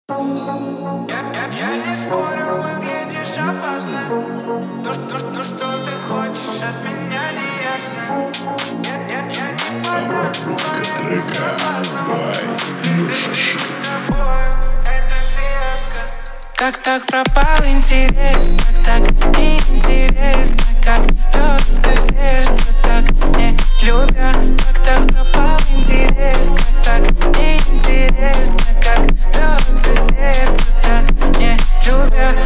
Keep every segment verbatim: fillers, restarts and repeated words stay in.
Я, я, я не спорю, выглядишь опасно. Ну, ну, ну что ты хочешь от меня, не ясно. Я, я, я не поддамся твоим соблазнам. Ведь с тобою это фиаско. Как так пропал интерес, как так неинтересно, как бьется сердце, так не любя. Как так пропал интерес, как так неинтересно, как бьется сердце, так не любя.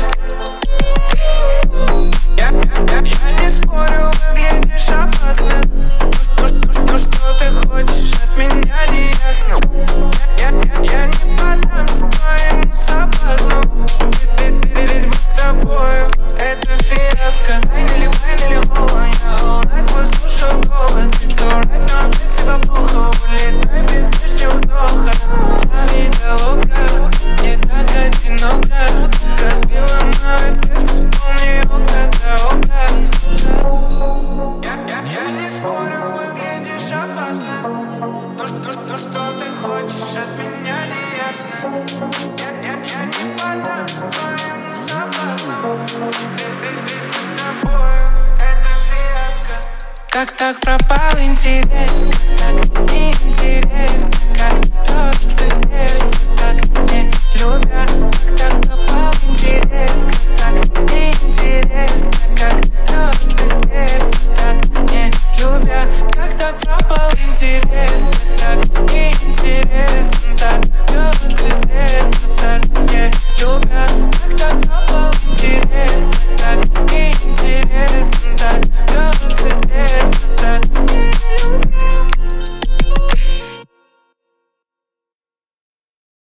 Я, я, я не спорю, выглядишь опасно. Ну, ну, ну что ты хочешь от меня, не ясно. Я, я, я не поддамся твоему соблазну. Ведь быть с тобою это фиаско. Finally, finally, all я all night послушал голос. It's alright, но без себя плохо. Улетай без лишнего вздоха. La vida loca, не так одиноко. Разбила мое сердце, полный око за око. Я, я, я не спорю, выглядишь опасно. Ну, ну, ну что ты хочешь от меня, не ясно. Я, я, я не поддамся твоему соблазну. Без, без, без, без с тобою это фиаско. Как так пропал интерес, как так неинтересно, как бьется сердце.